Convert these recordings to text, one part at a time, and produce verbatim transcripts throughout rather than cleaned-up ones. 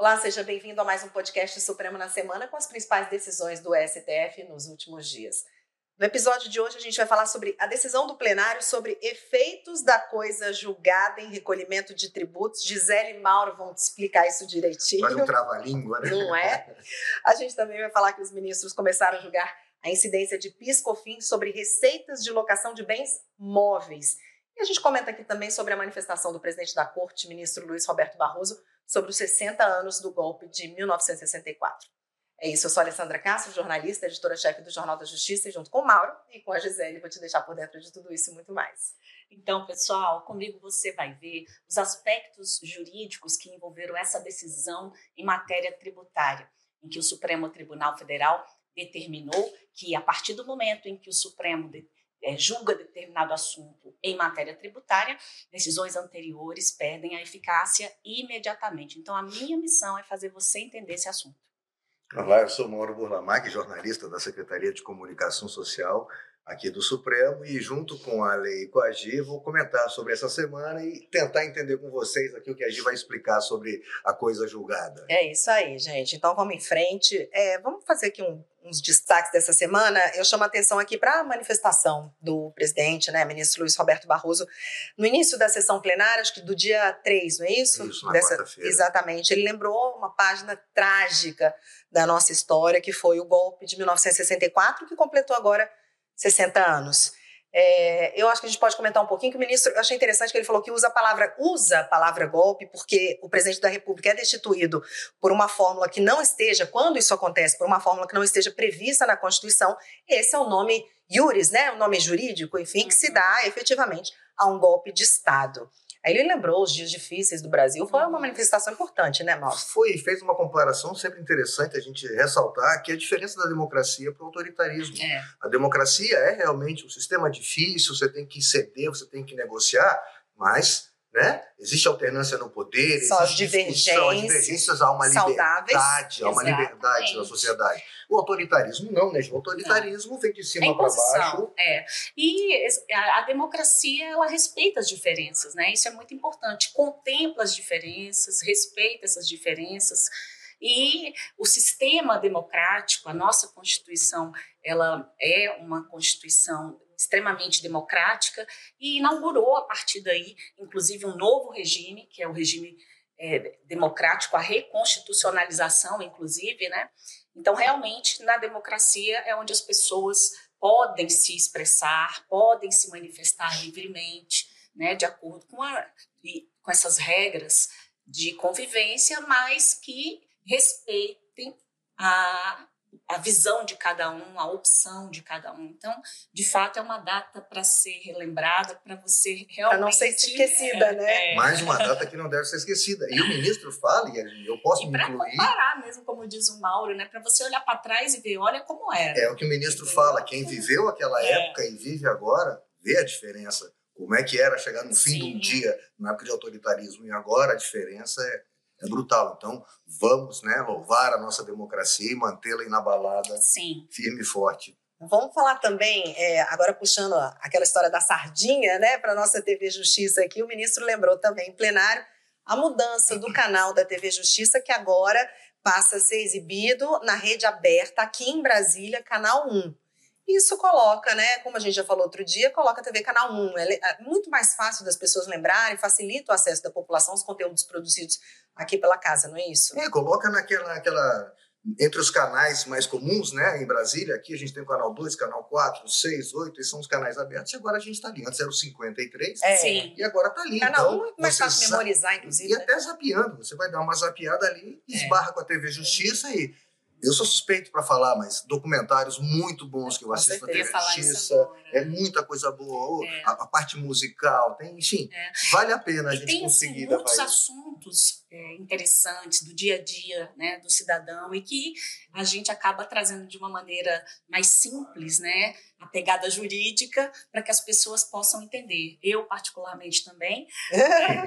Olá, seja bem-vindo a mais um podcast Supremo na Semana com as principais decisões do S T F nos últimos dias. No episódio de hoje a gente vai falar sobre a decisão do plenário sobre efeitos da coisa julgada em recolhimento de tributos. Gisele e Mauro vão te explicar isso direitinho. Faz um trava-língua, né? Não é? A gente também vai falar que os ministros começaram a julgar a incidência de PIS/COFINS sobre receitas de locação de bens móveis. E a gente comenta aqui também sobre a manifestação do presidente da Corte, ministro Luiz Roberto Barroso, sobre os sessenta anos do golpe de mil novecentos e sessenta e quatro. É isso, eu sou a Alessandra Castro, jornalista, editora-chefe do Jornal da Justiça, e junto com o Mauro e com a Gisele vou te deixar por dentro de tudo isso e muito mais. Então, pessoal, comigo você vai ver os aspectos jurídicos que envolveram essa decisão em matéria tributária, em que o Supremo Tribunal Federal determinou que, a partir do momento em que o Supremo de, é, julga determinado assunto em matéria tributária, decisões anteriores perdem a eficácia imediatamente. Então, a minha missão é fazer você entender esse assunto. Olá, eu sou Mauro Burlamac, jornalista da Secretaria de Comunicação Social aqui do Supremo, e junto com a Lei e com a Gi, vou comentar sobre essa semana e tentar entender com vocês aqui o que a Gi vai explicar sobre a coisa julgada. É isso aí, gente. Então vamos em frente. É, vamos fazer aqui um, uns destaques dessa semana. Eu chamo a atenção aqui para a manifestação do presidente, né, ministro Luiz Roberto Barroso, no início da sessão plenária, acho que do dia três, não é isso? Isso, na Dessa, quarta-feira. Exatamente. Ele lembrou uma página trágica da nossa história, que foi o golpe de mil novecentos e sessenta e quatro, que completou agora sessenta anos. É, eu acho que a gente pode comentar um pouquinho que o ministro, eu achei interessante que ele falou que usa a palavra, usa a palavra golpe, porque o presidente da República é destituído por uma fórmula que não esteja, quando isso acontece, por uma fórmula que não esteja prevista na Constituição. Esse é o nome iuris, né, o nome jurídico, enfim, que se dá efetivamente a um golpe de Estado. Aí ele lembrou os dias difíceis do Brasil, foi uma manifestação importante, né, Mauro? Foi, fez uma comparação sempre interessante a gente ressaltar que a diferença da democracia para o autoritarismo. É. A democracia é realmente um sistema difícil, você tem que ceder, você tem que negociar, mas, né, existe alternância no poder, Só existe divergências, discussão, as divergências, há uma saudáveis. liberdade, há uma Exatamente. liberdade na sociedade. O autoritarismo não, né? O autoritarismo não. Vem de É cima para imposição, baixo. é. E a, a democracia, ela respeita as diferenças, né? Isso é muito importante. Contempla as diferenças, respeita essas diferenças. E o sistema democrático, a nossa Constituição, ela é uma Constituição extremamente democrática e inaugurou, a partir daí, inclusive, um novo regime, que é o regime é, democrático, a reconstitucionalização, inclusive, né? Então, realmente, na democracia é onde as pessoas podem se expressar, podem se manifestar livremente, né, de acordo com, a, com essas regras de convivência, mas que respeitem a, a visão de cada um, a opção de cada um. Então, de fato, é uma data para ser relembrada, para você realmente... Para não ser esquecida, é, né? É. Mais uma data que não deve ser esquecida. E o ministro fala, e eu posso E me para incluir... comparar mesmo, como diz o Mauro, né, para você olhar para trás e ver, olha como era. É o que o ministro Entendeu? fala, quem viveu aquela É. época e vive agora, vê a diferença. Como é que era chegar no fim Sim. de um dia, na época de autoritarismo, e agora a diferença é, é brutal. Então, vamos, né, louvar a nossa democracia e mantê-la inabalada, Sim. firme e forte. Vamos falar também, é, agora puxando aquela história da sardinha, né, para a nossa T V Justiça aqui, o ministro lembrou também em plenário a mudança do canal da T V Justiça, que agora passa a ser exibido na rede aberta aqui em Brasília, Canal um. Isso coloca, né, como a gente já falou outro dia, coloca a T V Canal um. É muito mais fácil das pessoas lembrarem, facilita o acesso da população aos conteúdos produzidos aqui pela casa, não é isso? É, coloca naquela... naquela... Entre os canais mais comuns, né, em Brasília, aqui a gente tem o canal dois, canal quatro, seis, oito, esses são os canais abertos, e agora a gente está ali. Antes era o cinquenta e três, É. Sim. e agora está ali. Canal Então, um é mais você fácil sabe- memorizar, inclusive. E né? até zapeando, você vai dar uma zapeada ali, esbarra com a T V Justiça e... Eu sou suspeito para falar, mas documentários muito bons que eu Com assisto na certeza. T V Falar isso Justiça, agora. é muita coisa boa, É. a, a parte musical, tem, enfim, É. vale a pena a E gente tem assim, conseguir muitos levar isso. assuntos é, interessantes do dia a dia, né, do cidadão, e que a gente acaba trazendo de uma maneira mais simples, né, a pegada jurídica, para que as pessoas possam entender. Eu, particularmente, também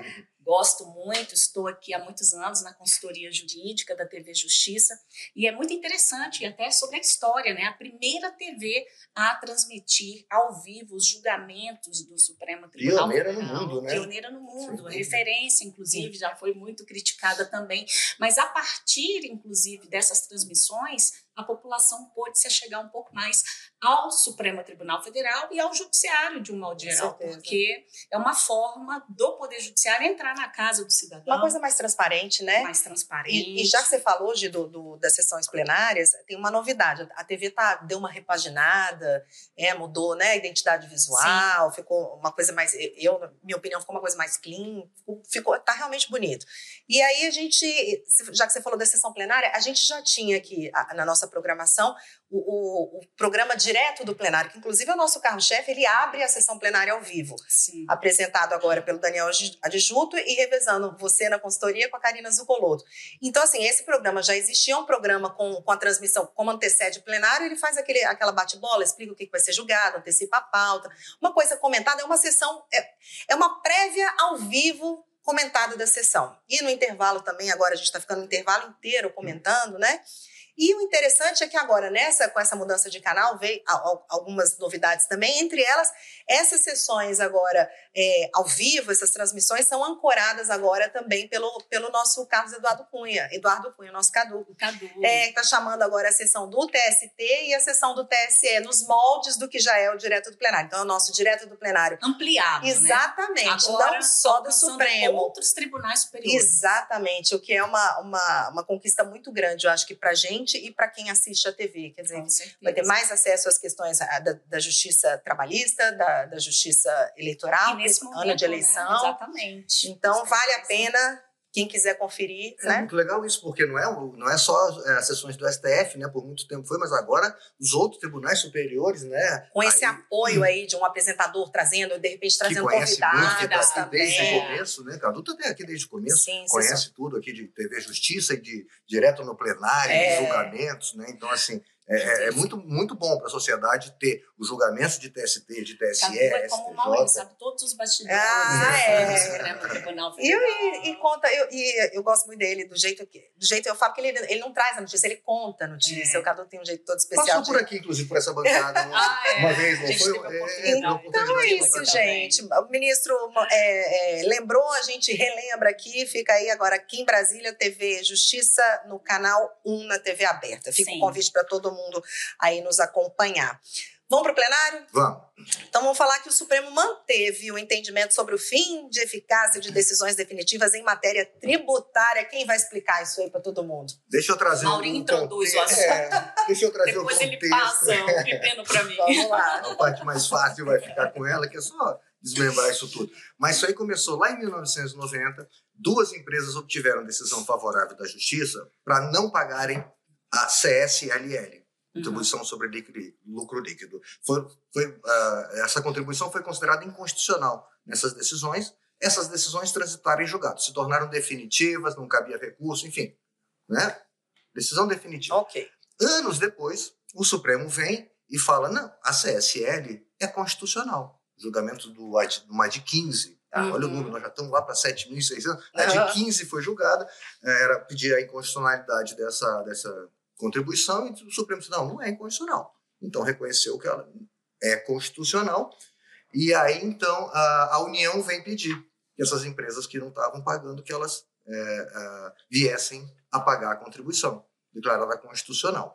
gosto muito, estou aqui há muitos anos na consultoria jurídica da T V Justiça, e é muito interessante, até sobre a história, né? A primeira T V a transmitir ao vivo os julgamentos do Supremo Tribunal Pioneira Federal. no mundo, né? Pioneira no mundo, Sim. referência, inclusive, já foi muito criticada também, mas a partir, inclusive, dessas transmissões, a população pôde se achegar um pouco mais ao Supremo Tribunal Federal e ao Judiciário, de um modo geral, porque é uma forma do Poder Judiciário entrar na casa do cidadão. Uma coisa mais transparente, né? Mais transparente. E, e já que você falou de, do, do, das sessões plenárias, tem uma novidade. A T V tá, deu uma repaginada, é, mudou, né, a identidade visual, Sim. ficou uma coisa mais... Eu, na minha opinião, ficou uma coisa mais clean, ficou, tá realmente bonito. E aí a gente, já que você falou da sessão plenária, a gente já tinha aqui na nossa programação o, o, o programa direto do plenário, que inclusive é o nosso carro-chefe, ele abre a sessão plenária ao vivo. Sim. Apresentado agora pelo Daniel Adjuto e revezando você na consultoria com a Karina Zucoloto. Então, assim, esse programa já existia, um programa com, com a transmissão, como antecede o plenário, ele faz aquele, aquela bate-bola, explica o que vai ser julgado, antecipa a pauta, uma coisa comentada, é uma sessão, é, é uma prévia ao vivo comentada da sessão. E no intervalo também, agora a gente está ficando no intervalo inteiro comentando, né? E o interessante é que agora, nessa, com essa mudança de canal, veio algumas novidades também, entre elas, essas sessões agora é, ao vivo, essas transmissões são ancoradas agora também pelo, pelo nosso Carlos Eduardo Cunha, Eduardo Cunha, nosso Cadu. O Cadu. É, está chamando agora a sessão do T S T e a sessão do T S E, nos moldes do que já é o direto do plenário. Então, é o nosso direto do plenário. Ampliado, Exatamente, né? Agora, não só do Supremo. Outros tribunais superiores. Exatamente, o que é uma, uma, uma conquista muito grande, eu acho que para a gente e para quem assiste a T V, quer dizer, vai ter mais acesso às questões da, da justiça trabalhista, da, da justiça eleitoral, nesse momento, ano de eleição. Né? Exatamente. Então, vale a pena, quem quiser conferir. É né? muito legal isso, porque não é, não é só as sessões do S T F, né? Por muito tempo foi, mas agora os outros tribunais superiores, né? Com esse aí, apoio aí de um apresentador trazendo, de repente trazendo convidadas também. Desde o começo, né? Cadu tá aqui desde o começo, sim, conhece sim. tudo aqui de T V Justiça e de direto no plenário, é. de julgamentos, né? Então, assim, é, é muito, muito bom para a sociedade ter os julgamentos de T S T, de T S E, é como uma mãe, sabe todos os bastidores ah, né? é. Supremo Tribunal Federal. E, e, e conta, eu, e, eu gosto muito dele, do jeito que, do jeito eu falo que ele, ele não traz a notícia, ele conta a notícia. É. O Cadu tem um jeito todo especial. Passou de... por aqui, inclusive, por essa bancada uma, ah, é. uma vez, não foi? É, então é isso, gente. O ministro é, é, lembrou, a gente relembra aqui, fica aí agora aqui em Brasília, T V Justiça no canal um na T V aberta. Fica um convite para todo mundo aí nos acompanhar. Vamos para o plenário? Vamos. Então vamos falar que o Supremo manteve o entendimento sobre o fim de eficácia de decisões definitivas em matéria tributária. Quem vai explicar isso aí para todo mundo? Deixa eu trazer Maurinho um introduz o assunto. É, deixa eu trazer Depois o contexto. Depois ele passa o pepino para mim. Vamos lá. A parte mais fácil vai ficar com ela, que é só desmembrar isso tudo. Mas isso aí começou lá em mil novecentos e noventa. Duas empresas obtiveram decisão favorável da Justiça para não pagarem a C S L L. Contribuição sobre lucro líquido. Foi, foi, uh, essa contribuição foi considerada inconstitucional nessas decisões. Essas decisões transitaram em julgado, se tornaram definitivas, não cabia recurso, enfim. Né? Decisão definitiva. Ok. Anos depois, o Supremo vem e fala, não, a C S L é constitucional. Julgamento do, do A D quinze. Tá? Uhum. Olha o número, nós já estamos lá para sete mil e seiscentos. A A D quinze foi julgada, era pedir a inconstitucionalidade dessa... dessa contribuição, e o Supremo disse, não, não é inconstitucional. Então, reconheceu que ela é constitucional, e aí, então, a, a União vem pedir que essas empresas que não estavam pagando, que elas é, é, viessem a pagar a contribuição, declarada constitucional.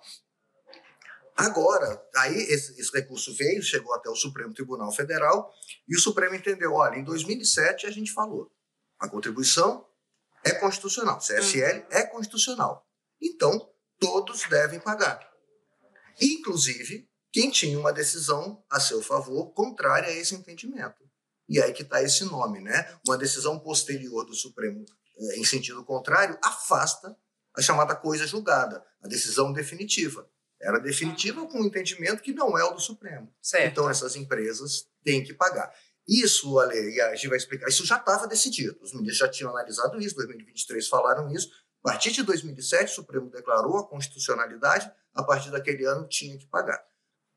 Agora, aí esse, esse recurso veio, chegou até o Supremo Tribunal Federal, e o Supremo entendeu, olha, em dois mil e sete a gente falou, a contribuição é constitucional, C S L é constitucional. Então, todos devem pagar. Inclusive, quem tinha uma decisão a seu favor contrária a esse entendimento. E aí que está esse nome, né? Uma decisão posterior do Supremo eh, em sentido contrário afasta a chamada coisa julgada, a decisão definitiva. Era definitiva com um entendimento que não é o do Supremo. Certo. Então, essas empresas têm que pagar. Isso, Ale, e a gente vai explicar, isso já estava decidido. Os ministros já tinham analisado isso, em dois mil e vinte e três falaram isso. A partir de dois mil e sete, o Supremo declarou a constitucionalidade, a partir daquele ano tinha que pagar.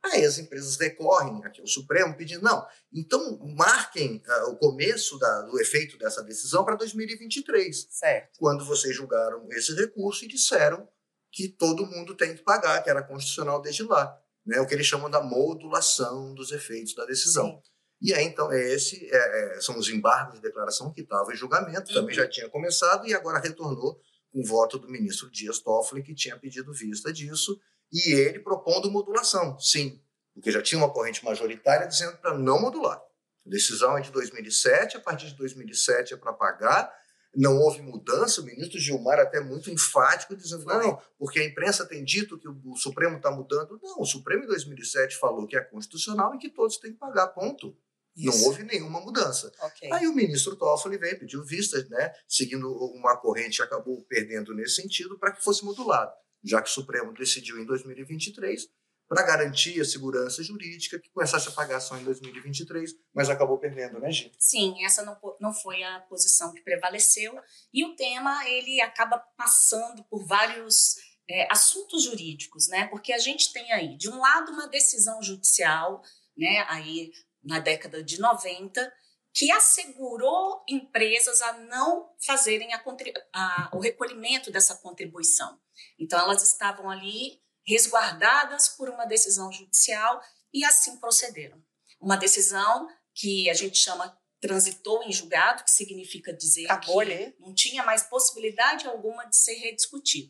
Aí as empresas recorrem aqui ao Supremo pedindo, não, então marquem uh, o começo da, do efeito dessa decisão para dois mil e vinte e três. Certo. Quando vocês julgaram esse recurso e disseram que todo mundo tem que pagar, que era constitucional desde lá. Né, o que eles chamam da modulação dos efeitos da decisão. Sim. E aí, então, esse é, é, são os embargos de declaração que estavam em julgamento, uhum. também já tinha começado e agora retornou com o voto do ministro Dias Toffoli, que tinha pedido vista disso, e ele propondo modulação, sim, porque já tinha uma corrente majoritária dizendo para não modular. A decisão é de dois mil e sete, a partir de dois mil e sete é para pagar, não houve mudança, o ministro Gilmar até muito enfático, dizendo, não, porque a imprensa tem dito que o Supremo está mudando. Não, o Supremo em dois mil e sete falou que é constitucional e que todos têm que pagar, ponto. Isso. Não houve nenhuma mudança. Okay. Aí o ministro Toffoli veio, pediu vistas, né, seguindo uma corrente, acabou perdendo nesse sentido, para que fosse modulado, já que o Supremo decidiu em dois mil e vinte e três, para garantir a segurança jurídica, que começasse a pagar só em dois mil e vinte e três, mas acabou perdendo, né, Gi? Sim, essa não, não foi a posição que prevaleceu, e o tema ele acaba passando por vários é, assuntos jurídicos, né? Porque a gente tem aí, de um lado, uma decisão judicial, né, aí na década de noventa, que assegurou empresas a não fazerem a, a, o recolhimento dessa contribuição. Então, elas estavam ali resguardadas por uma decisão judicial e assim procederam. Uma decisão que a gente chama transitou em julgado, que significa dizer Acabou que ali. Não tinha mais possibilidade alguma de ser rediscutida.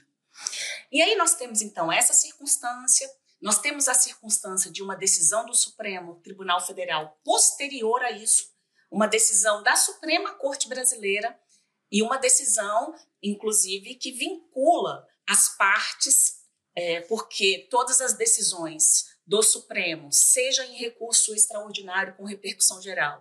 E aí nós temos, então, essa circunstância, nós temos a circunstância de uma decisão do Supremo Tribunal Federal posterior a isso, uma decisão da Suprema Corte Brasileira e uma decisão, inclusive, que vincula as partes É, porque todas as decisões do Supremo, seja em recurso extraordinário com repercussão geral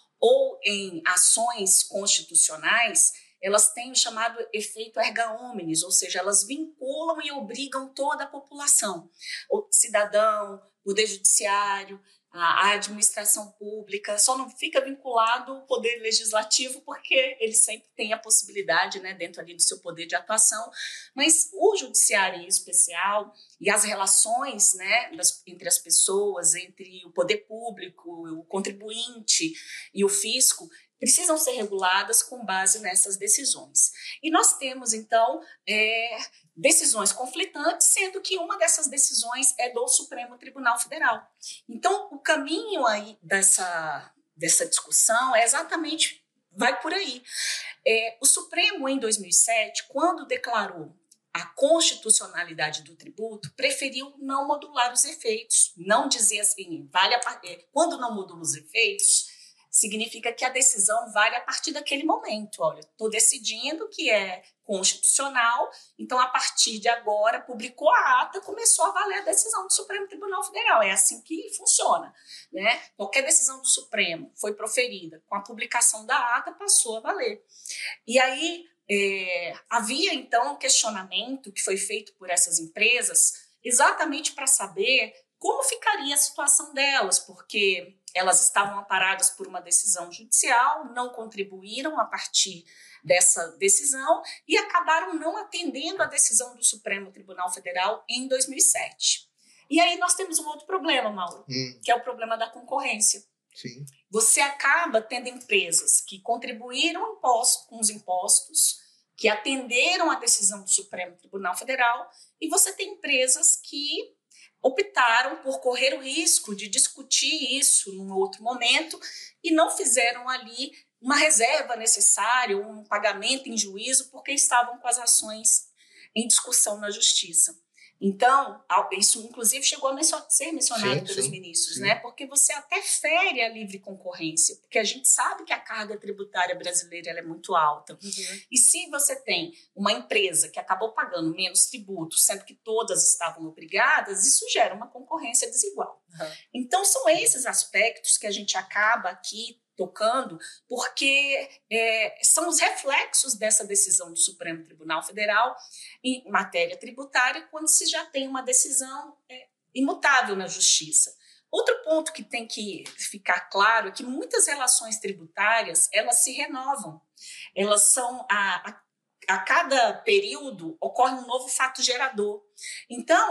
ou em ações constitucionais, elas têm o chamado efeito erga omnes, ou seja, elas vinculam e obrigam toda a população, o cidadão, o poder judiciário, a administração pública, só não fica vinculado o poder legislativo porque ele sempre tem a possibilidade, né, dentro ali do seu poder de atuação, mas o judiciário em especial e as relações, né, das, entre as pessoas, entre o poder público, o contribuinte e o fisco, precisam ser reguladas com base nessas decisões. E nós temos, então, é, decisões conflitantes, sendo que uma dessas decisões é do Supremo Tribunal Federal. Então, o caminho aí dessa, dessa discussão é exatamente, vai por aí. É, o Supremo, em dois mil e sete, quando declarou a constitucionalidade do tributo, preferiu não modular os efeitos, não dizer assim, vale a, quando não modula os efeitos, significa que a decisão vale a partir daquele momento. Olha, estou decidindo que é constitucional, então a partir de agora publicou a ata, começou a valer a decisão do Supremo Tribunal Federal. É assim que funciona, né? Qualquer decisão do Supremo foi proferida com a publicação da ata, passou a valer. E aí é, havia então um questionamento que foi feito por essas empresas exatamente para saber como ficaria a situação delas, porque elas estavam amparadas por uma decisão judicial, não contribuíram a partir dessa decisão e acabaram não atendendo a decisão do Supremo Tribunal Federal em dois mil e sete. E aí nós temos um outro problema, Mauro, hum. que é o problema da concorrência. Sim. Você acaba tendo empresas que contribuíram imposto, com os impostos, que atenderam a decisão do Supremo Tribunal Federal, e você tem empresas que optaram por correr o risco de discutir isso num outro momento e não fizeram ali uma reserva necessária, um pagamento em juízo, porque estavam com as ações em discussão na justiça. Então, isso inclusive chegou a ser mencionado sim, pelos sim, ministros, sim. né? Porque você até fere a livre concorrência, porque a gente sabe que a carga tributária brasileira ela é muito alta. Uhum. E se você tem uma empresa que acabou pagando menos tributos, sendo que todas estavam obrigadas, isso gera uma concorrência desigual. Uhum. Então, são esses aspectos que a gente acaba aqui tocando, porque é, são os reflexos dessa decisão do Supremo Tribunal Federal em matéria tributária, quando se já tem uma decisão é, imutável na Justiça. Outro ponto que tem que ficar claro é que muitas relações tributárias, elas se renovam. Elas são, a, a, a cada período, ocorre um novo fato gerador. Então,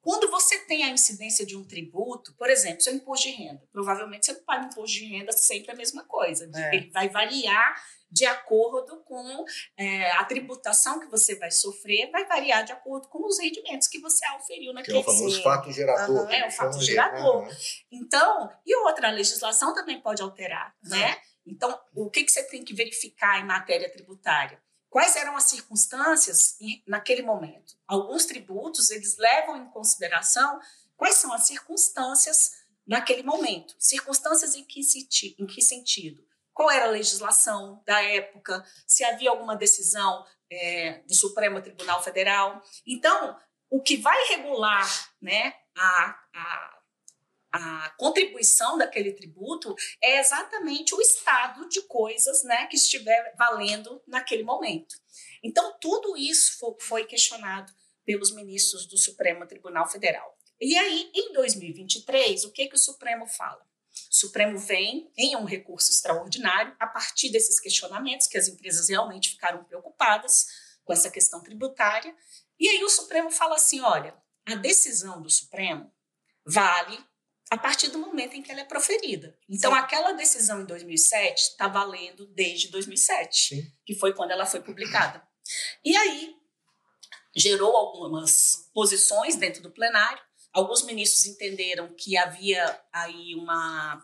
Quando você tem a incidência de um tributo, por exemplo, seu imposto de renda, provavelmente você não paga imposto de renda sempre a mesma coisa. É. Ele vai variar de acordo com é, a tributação que você vai sofrer, vai variar de acordo com os rendimentos que você auferiu naquele ano. Que é o famoso fato gerador. Uhum. É, o fato gerador. Uhum. Então, e outra, a legislação também pode alterar, uhum. né? Então, o que, que você tem que verificar em matéria tributária? Quais eram as circunstâncias naquele momento? Alguns tributos, eles levam em consideração quais são as circunstâncias naquele momento. Circunstâncias em que, em que sentido? Qual era a legislação da época? Se havia alguma decisão é, do Supremo Tribunal Federal? Então, o que vai regular, né, a, a, a contribuição daquele tributo é exatamente o estado de coisas, né, que estiver valendo naquele momento. Então, tudo isso foi questionado pelos ministros do Supremo Tribunal Federal. E aí, em dois mil e vinte e três, o que, que o Supremo fala? O Supremo vem em um recurso extraordinário a partir desses questionamentos, que as empresas realmente ficaram preocupadas com essa questão tributária. E aí o Supremo fala assim, olha, a decisão do Supremo vale a partir do momento em que ela é proferida. Então, Sim. aquela decisão em dois mil e sete está valendo desde dois mil e sete, Sim. que foi quando ela foi publicada. E aí, gerou algumas posições dentro do plenário. Alguns ministros entenderam que havia aí uma,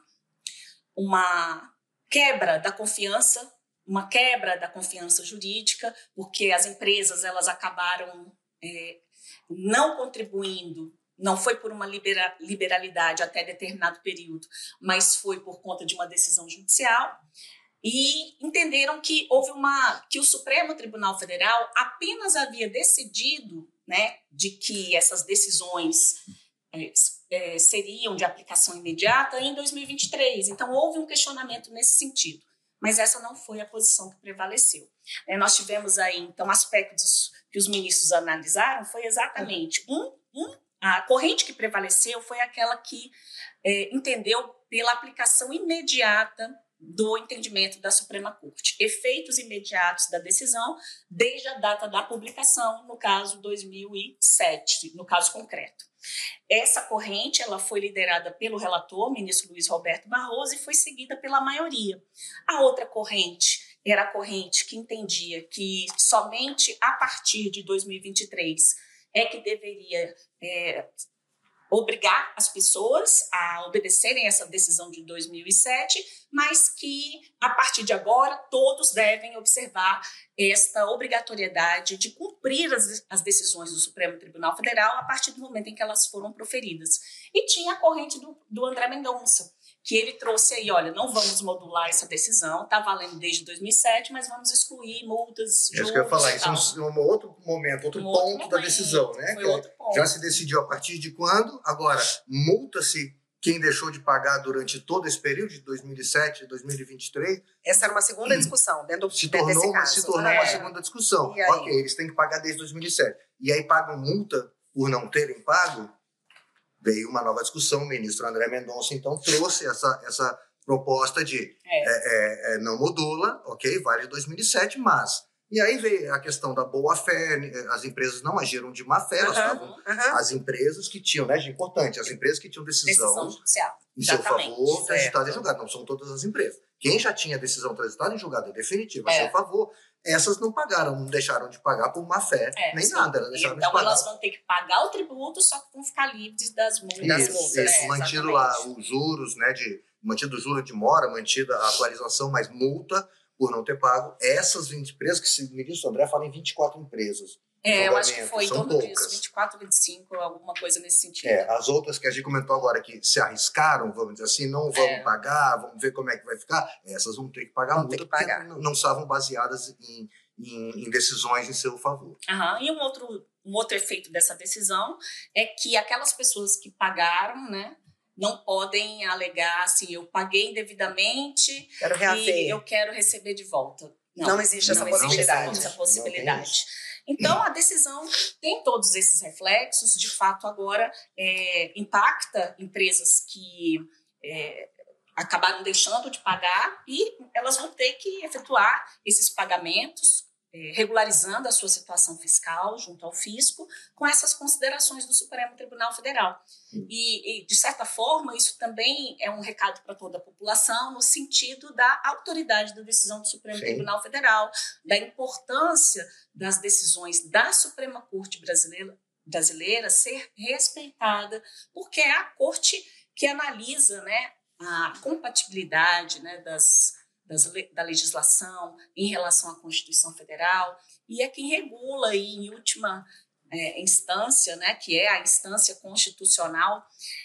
uma quebra da confiança, uma quebra da confiança jurídica, porque as empresas elas acabaram é, não contribuindo. Não foi por uma libera, liberalidade até determinado período, mas foi por conta de uma decisão judicial. E entenderam que houve uma que o Supremo Tribunal Federal apenas havia decidido, né, de que essas decisões é, é, seriam de aplicação imediata em dois mil e vinte e três. Então, houve um questionamento nesse sentido. Mas essa não foi a posição que prevaleceu. É, nós tivemos aí, então, aspectos que os ministros analisaram, foi exatamente um, um a corrente que prevaleceu foi aquela que é, entendeu pela aplicação imediata do entendimento da Suprema Corte. Efeitos imediatos da decisão desde a data da publicação, no caso dois mil e sete, no caso concreto. Essa corrente ela foi liderada pelo relator, ministro Luiz Roberto Barroso, e foi seguida pela maioria. A outra corrente era a corrente que entendia que somente a partir de dois mil e vinte e três é que deveria é, obrigar as pessoas a obedecerem essa decisão de dois mil e sete, mas que, a partir de agora, todos devem observar esta obrigatoriedade de cumprir as, as decisões do Supremo Tribunal Federal a partir do momento em que elas foram proferidas. E tinha a corrente do, do André Mendonça, que ele trouxe aí, olha, não vamos modular essa decisão, está valendo desde dois mil e sete, mas vamos excluir multas, juros. É isso que eu ia falar, isso é um, um outro momento, outro um ponto outro momento, da decisão, né? Foi outro ponto. Já se decidiu a partir de quando? Agora, multa-se quem deixou de pagar durante todo esse período, de dois mil e sete a dois mil e vinte e três. Essa era uma segunda discussão, dentro do, se tornou, desse caso. Se tornou é. uma segunda discussão. Ok, eles têm que pagar desde dois mil e sete. E aí pagam multa por não terem pago? Veio uma nova discussão, o ministro André Mendonça, então, trouxe essa, essa proposta de é. É, é, não modula, ok, vale dois mil e sete, mas... E aí veio a questão da boa-fé, as empresas não agiram de má-fé, elas uhum, estavam... Uhum. As empresas que tinham, né, de importante, as empresas que tinham decisão, decisão judicial. em seu favor, transitada em julgado, não são todas as empresas. Quem já tinha decisão transitada em julgado definitiva, é. a seu favor, essas não pagaram, não deixaram de pagar por má-fé, é, nem sim. nada, elas deixaram então, de pagar. Elas vão ter que pagar o tributo, só que vão ficar livres das multas. Das isso, multas isso. É, mantido lá os juros, né, de, mantido o juro de mora, mantida a atualização, mas multa por não ter pago. Essas vinte empresas, que o ministro André fala em vinte e quatro empresas. É, eu acho que foi em torno disso, vinte e quatro, vinte e cinco, alguma coisa nesse sentido. É, as outras que a gente comentou agora que se arriscaram, vamos dizer assim, não vamos é. pagar, vamos ver como é que vai ficar, essas vão ter que pagar vão multa, que pagar. porque não, não estavam baseadas em, em, em decisões em seu favor. Uhum. E um outro, um outro efeito dessa decisão é que aquelas pessoas que pagaram, né, não podem alegar assim, eu paguei indevidamente quero e eu quero receber de volta. Não, não existe essa não possibilidade. Existe essa possibilidade. Então, a decisão tem todos esses reflexos, de fato, agora é, impacta empresas que é, acabaram deixando de pagar e elas vão ter que efetuar esses pagamentos é, regularizando a sua situação fiscal junto ao fisco, com essas considerações do Supremo Tribunal Federal. E, e, de certa forma, isso também é um recado para toda a população, no sentido da autoridade da decisão do Supremo Sim. Tribunal Federal, da importância das decisões da Suprema Corte Brasileira, brasileira ser respeitada, porque é a Corte que analisa, né, a compatibilidade, né, das, das, da legislação em relação à Constituição Federal, e é quem regula, aí, em última é, instância, né, que é a instância constitucional,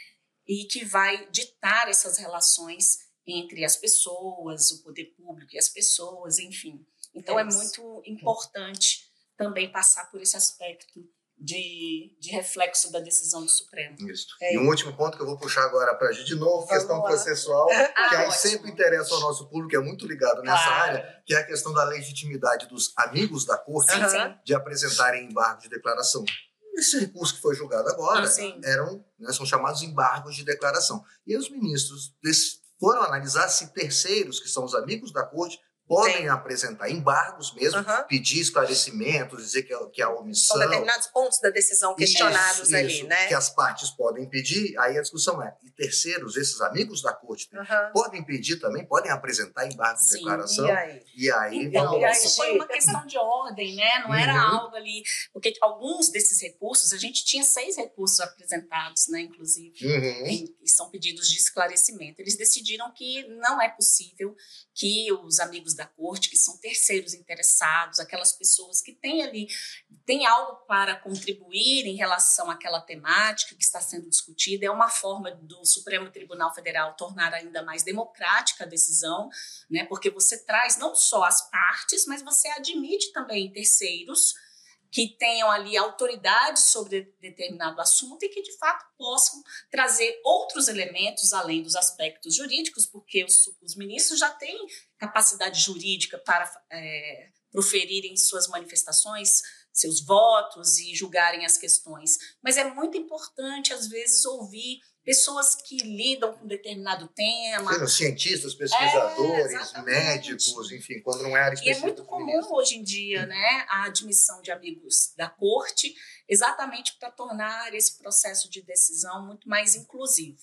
e que vai ditar essas relações entre as pessoas, o poder público e as pessoas, enfim. Então, é, é muito importante também passar por esse aspecto De, de reflexo da decisão do Supremo. Isso. É. E um último ponto que eu vou puxar agora para a gente, de novo, Vamos questão lá. processual, ah, que aí ótimo. sempre interessa ao nosso público, que é muito ligado nessa claro. área, que é a questão da legitimidade dos amigos da Corte sim, sim. de apresentarem embargo de declaração. Esse recurso que foi julgado agora ah, eram, né, são chamados embargos de declaração. E os ministros foram analisar se terceiros, que são os amigos da Corte, podem Sim. apresentar embargos mesmo, uhum. pedir esclarecimentos, dizer que, que há omissão. São determinados pontos da decisão questionados isso, ali, isso, né? Que as partes podem pedir, aí a discussão é, e terceiros, esses amigos da Corte, uhum. podem pedir também, podem apresentar embargos de declaração. E aí? E aí então, vamos lá. Isso foi uma questão de ordem, né? Não uhum. era algo ali... Porque alguns desses recursos, a gente tinha seis recursos apresentados, né, inclusive, uhum. em, que são pedidos de esclarecimento. Eles decidiram que não é possível que os amigos da Corte, que são terceiros interessados, aquelas pessoas que têm ali, têm algo para contribuir em relação àquela temática que está sendo discutida, é uma forma do Supremo Tribunal Federal tornar ainda mais democrática a decisão, né, porque você traz não só as partes, mas você admite também terceiros que tenham ali autoridade sobre determinado assunto e que, de fato, possam trazer outros elementos além dos aspectos jurídicos, porque os, os ministros já têm capacidade jurídica para é, proferirem suas manifestações, seus votos e julgarem as questões. Mas é muito importante, às vezes, ouvir pessoas que lidam com determinado tema. Sim, cientistas, pesquisadores, é, médicos, enfim, quando não é área específica. E é muito comum hoje em dia, né, a admissão de amigos da Corte, exatamente para tornar esse processo de decisão muito mais inclusivo.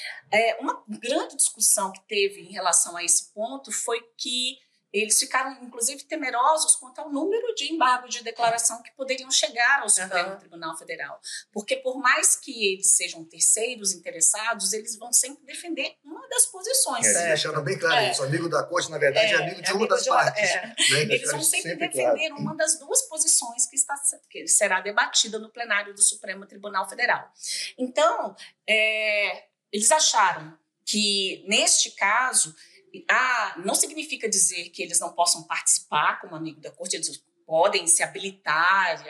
É, uma grande discussão que teve em relação a esse ponto foi que eles ficaram, inclusive, temerosos quanto ao número de embargos de declaração que poderiam chegar ao Supremo uhum. Tribunal Federal. Porque, por mais que eles sejam terceiros interessados, eles vão sempre defender uma das posições. É, deixando bem claro é. isso. O amigo da Corte, na verdade, é, é amigo de é uma amigo das de uma, partes. É. Né? Eles vão sempre, sempre defender claro. uma das duas posições que, está, que será debatida no plenário do Supremo Tribunal Federal. Então, é, eles acharam que, neste caso... Ah, não significa dizer que eles não possam participar como amigo da Corte, eles podem se habilitar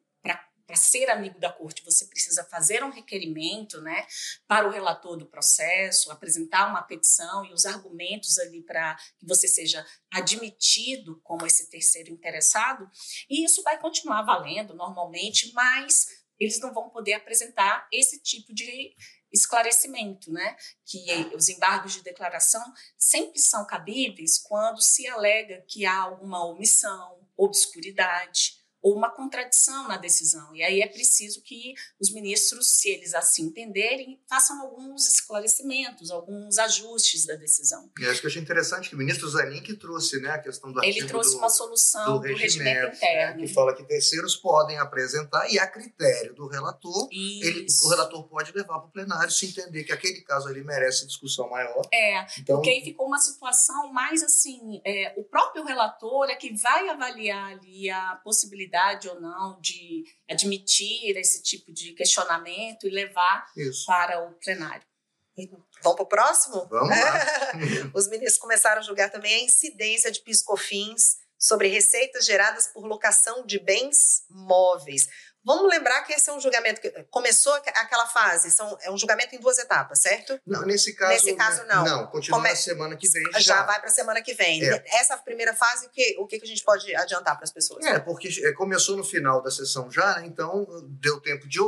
para ser amigo da Corte. Você precisa fazer um requerimento, né, para o relator do processo, apresentar uma petição e os argumentos ali para que você seja admitido como esse terceiro interessado, e isso vai continuar valendo normalmente, mas eles não vão poder apresentar esse tipo de esclarecimento, né? Que os embargos de declaração sempre são cabíveis quando se alega que há alguma omissão, obscuridade ou uma contradição na decisão. E aí é preciso que os ministros, se eles assim entenderem, façam alguns esclarecimentos, alguns ajustes da decisão. E acho que eu achei interessante que o ministro Zanin que trouxe, né, a questão do artigo Ele trouxe do, uma solução do, do regimento, regimento interno. Que fala que terceiros podem apresentar e a critério do relator, ele, o relator pode levar para o plenário se entender que aquele caso ali merece discussão maior. É, então, porque aí ficou uma situação mais assim, é, o próprio relator é que vai avaliar ali a possibilidade ou não de admitir esse tipo de questionamento e levar Isso. para o plenário. Vamos para o próximo? Vamos lá. Os ministros começaram a julgar também a incidência de PIS/COFINS sobre receitas geradas por locação de bens móveis. Vamos lembrar que esse é um julgamento que começou aquela fase, são, é um julgamento em duas etapas, certo? Não, nesse caso, nesse caso não. Não, continua Come... na semana que vem. Já, já vai para a semana que vem. É. Essa primeira fase, o que, o que a gente pode adiantar para as pessoas? É, porque começou no final da sessão já, né? Então deu tempo de ouvir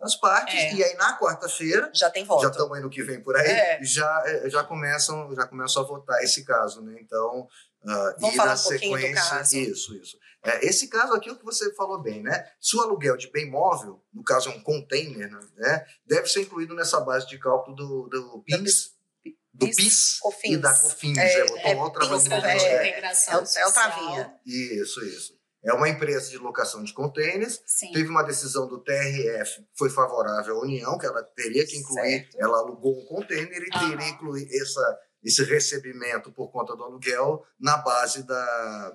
as partes, É. e aí na quarta-feira, Já tem voto. já estamos aí no que vem por aí, É. já, já, começam, já começam a votar esse caso, né? Então, uh, vamos e falar na um pouquinho sequência, do caso. Isso, isso. É, esse caso aqui é o que você falou bem, né? Se o aluguel de bem móvel, no caso é um container, né? Deve ser incluído nessa base de cálculo do, do P I S, do P I S e da COFINS. É, É, botou é, uma outra PIS, coisa. é, É, integração é, o- é o social. travinha. Isso, isso. É uma empresa de locação de containers. Sim. Teve uma decisão do T R F que foi favorável à União, que ela teria que incluir, Certo. ela alugou um container e Aham. teria que incluir essa, esse recebimento por conta do aluguel na base da,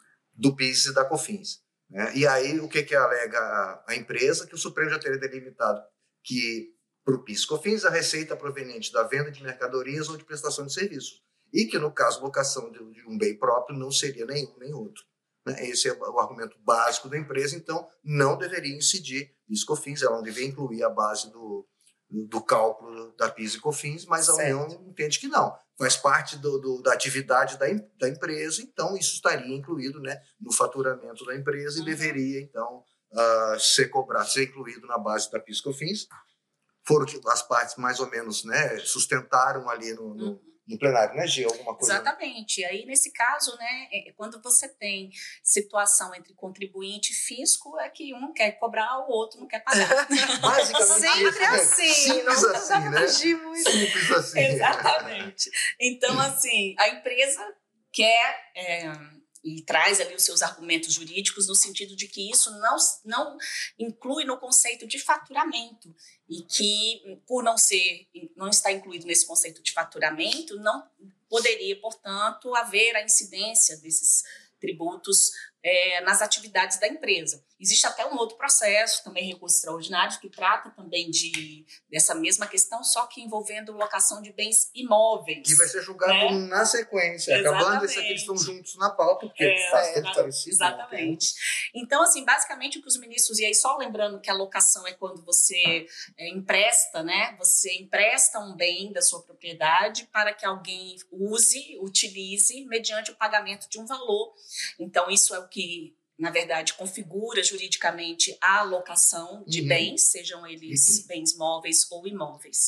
do P I S e da COFINS. Né? E aí, o que, que alega a, a empresa? Que o Supremo já teria delimitado que, para o P I S e COFINS, a receita proveniente da venda de mercadorias ou de prestação de serviços. E que, no caso, locação de, de um bem próprio não seria nenhum nem outro. Né? Esse é o argumento básico da empresa, então não deveria incidir P I S e COFINS, ela não deveria incluir a base do, do cálculo da P I S e COFINS, mas a Certo. União entende que não. Faz parte do, do, da atividade da, da empresa, então isso estaria incluído, né, no faturamento da empresa e Uhum. deveria, então, uh, ser cobrado, ser incluído na base da P I S e COFINS. Foram que as partes mais ou menos, né, sustentaram ali no, no, Uhum. no plenário, né, Gê? Alguma coisa? Exatamente. E aí, nesse caso, né, quando você tem situação entre contribuinte e fisco, é que um quer cobrar, o outro não quer pagar. Basicamente Sempre isso, né? assim, Simples não assim, né? fugir muito. Simples assim. Exatamente. Então, assim, a empresa quer é, e traz ali os seus argumentos jurídicos no sentido de que isso não, não inclui no conceito de faturamento e que, por não ser, não estar incluído nesse conceito de faturamento, não poderia, portanto, haver a incidência desses tributos é, nas atividades da empresa. Existe até um outro processo, também recurso extraordinário, que trata também de, dessa mesma questão, só que envolvendo locação de bens imóveis. Que vai ser julgado né? na sequência. Exatamente. Acabando isso aqui, eles estão juntos na pauta, porque É, bastante é, parecido. Exatamente. Né? Então, assim, basicamente o que os ministros, e aí só lembrando que a locação é quando você é, empresta, né? Você empresta um bem da sua propriedade para que alguém use, utilize, mediante o pagamento de um valor. Então, isso é o que, na verdade, configura juridicamente a alocação de uhum. bens, sejam eles uhum. bens móveis ou imóveis.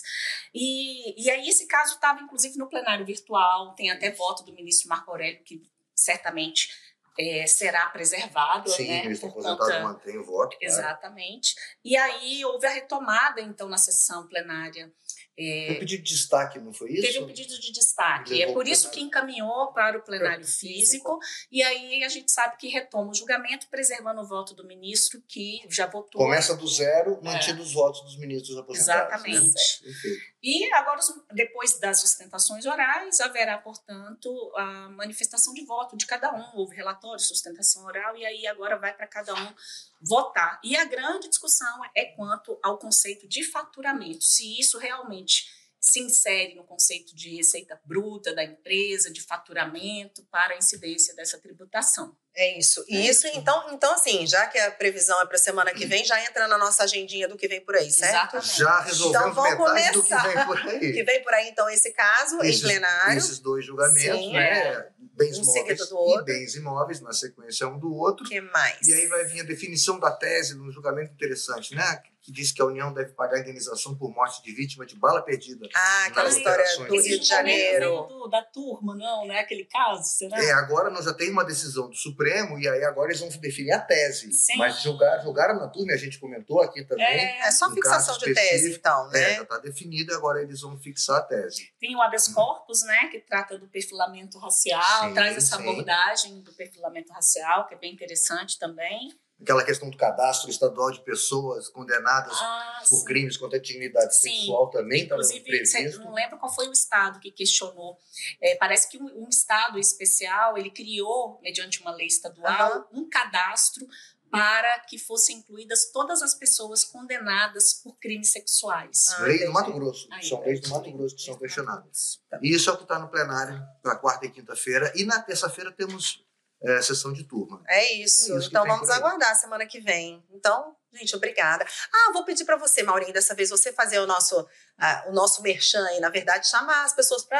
E, e aí esse caso estava, inclusive, no plenário virtual, tem até voto do ministro Marco Aurélio, que certamente é, será preservado. Sim, né, o ministro por aposentado conta... mantém o voto. Exatamente. Claro. E aí houve a retomada, então, na sessão plenária. É, Teve um pedido de destaque, não foi isso? Teve um pedido de destaque. É por isso que encaminhou para o plenário físico. E aí a gente sabe que retoma o julgamento, preservando o voto do ministro, que já votou. Começa do zero, mantido é. os votos dos ministros aposentados. Exatamente. Né? E agora, depois das sustentações orais, haverá, portanto, a manifestação de voto de cada um. Houve relatório, sustentação oral, e aí agora vai para cada um votar. E a grande discussão é quanto ao conceito de faturamento, se isso realmente se insere no conceito de receita bruta da empresa, de faturamento, para a incidência dessa tributação. É isso. E isso, então, então, assim, já que a previsão é para a semana que vem, já entra na nossa agendinha do que vem por aí, certo? Exatamente. Já resolvemos então, vamos metade começar. do que vem por aí. Que vem por aí, então, esse caso esses, em plenário. Esses dois julgamentos, Sim, né? É. Bens um móveis do outro. e bens imóveis, na sequência um do outro. Que mais? E aí vai vir a definição da tese num julgamento interessante, né? Que diz que a União deve pagar indenização por morte de vítima de bala perdida. Ah, aquela história do Rio de Janeiro. Do, da turma, não, né? Aquele caso, será? É, agora nós já temos uma decisão do Supremo e aí agora eles vão definir a tese. Sim. Mas julgar, julgaram na turma, a gente comentou aqui também. É, é só um fixação de tese, então, né? É, já está definido e agora eles vão fixar a tese. Tem o habeas corpus, né? Que trata do perfilamento racial, sim, traz essa sim. abordagem do perfilamento racial, que é bem interessante também. Aquela questão do cadastro estadual de pessoas condenadas ah, por sim. crimes contra a dignidade sim. sexual também está previsto. Inclusive, não lembro qual foi o estado que questionou. É, parece que um, um estado especial, ele criou, mediante uma lei estadual, uhum. um cadastro para que fossem incluídas todas as pessoas condenadas por crimes sexuais. Ah, lei do Mato Grosso. Aí, são leis do Mato Grosso que são questionadas. E isso é o que está no plenário para quarta e quinta-feira. E na terça-feira temos É, sessão de turma. É isso. É isso então vamos aguardar semana que vem. Então, gente, obrigada. Ah, vou pedir para você, Maurinho, dessa vez você fazer o nosso, uh, o nosso merchan aí, na verdade, chamar as pessoas para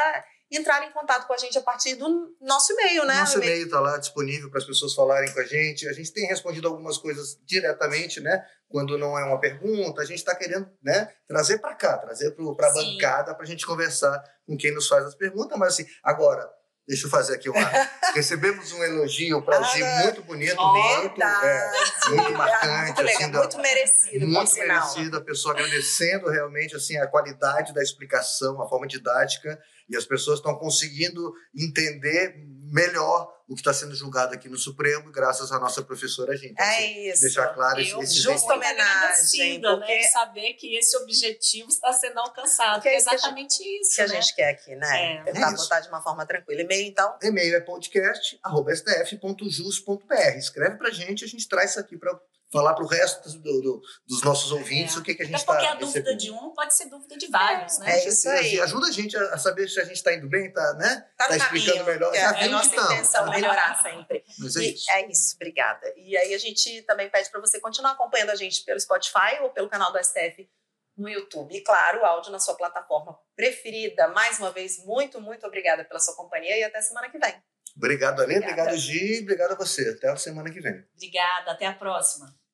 entrar em contato com a gente a partir do nosso e-mail, né? Nosso e-mail está lá disponível para as pessoas falarem com a gente. A gente tem respondido algumas coisas diretamente, né? Quando não é uma pergunta, a gente está querendo, né, trazer para cá, trazer para a bancada para a gente conversar com quem nos faz as perguntas. Mas assim, agora, deixa eu fazer aqui uma... Recebemos um elogio para Gi Ah, muito bonito, oh, muito, é, muito marcante. Muito legal, assim, da- muito merecido, por muito sinal. merecido, a pessoa agradecendo realmente assim, a qualidade da explicação, a forma didática, e as pessoas estão conseguindo entender melhor o que está sendo julgado aqui no Supremo, graças à nossa professora Gi. Então, É assim, isso. deixar claro esse, Eu esse justo muito homenagem, agradecida, porque- né, de saber que esse objetivo está sendo alcançado. Que Que é é isso que a exatamente isso, que a né? gente quer aqui, né? É. Tentar É isso. botar de uma forma tranquila. E-mail, então? E-mail é podcast arroba s t f ponto jus ponto b r. Escreve pra gente, a gente traz isso aqui para falar para o resto do, do, dos nossos ouvintes É. o que, que a gente Até está porque a dúvida de um pode ser dúvida de vários, né? É isso aí. E ajuda a gente a a saber se a gente está indo bem, tá, né? Tá no explicando caminho, melhor. que Já é a vimos nossa que estamos. intenção melhorar sempre. Mas é E isso. é isso, obrigada. E aí a gente também pede para você continuar acompanhando a gente pelo Spotify ou pelo canal do S T F no YouTube. E claro, o áudio na sua plataforma preferida. Mais uma vez, muito, muito obrigada pela sua companhia e até semana que vem. Obrigado, Ale. Obrigada. Obrigado, Gi. Obrigado a você. Até a semana que vem. Obrigada, até a próxima.